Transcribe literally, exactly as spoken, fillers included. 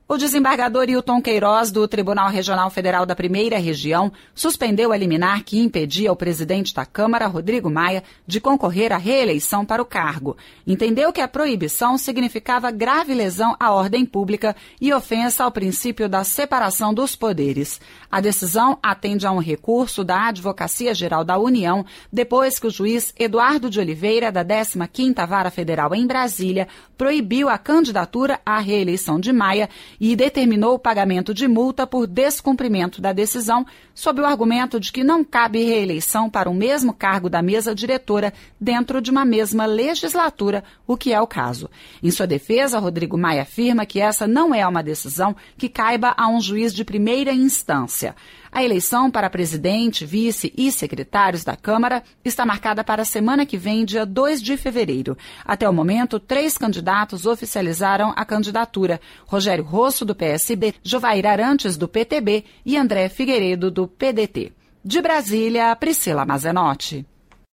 O desembargador Hilton Queiroz, do Tribunal Regional Federal da Primeira Região, suspendeu a liminar que impedia o presidente da Câmara, Rodrigo Maia, de concorrer à reeleição para o cargo. Entendeu que a proibição significava grave lesão à ordem pública e ofensa ao princípio da separação dos poderes. A decisão atende a um recurso da Advocacia Geral da União, depois que o juiz Eduardo de Oliveira, da décima quinta Vara Federal em Brasília, proibiu a candidatura à reeleição de Maia e determinou o pagamento de multa por descumprimento da decisão, sob o argumento de que não cabe reeleição para o mesmo cargo da mesa diretora dentro de uma mesma legislatura, o que é o caso. Em sua defesa, Rodrigo Maia afirma que essa não é uma decisão que caiba a um juiz de primeira instância. A eleição para presidente, vice e secretários da Câmara está marcada para a semana que vem, dia dois de fevereiro. Até o momento, três candidatos oficializaram a candidatura: Rogério Rosso, do P S B, Jovair Arantes, do P T B e André Figueiredo, do P D T. De Brasília, Priscila Mazenotti.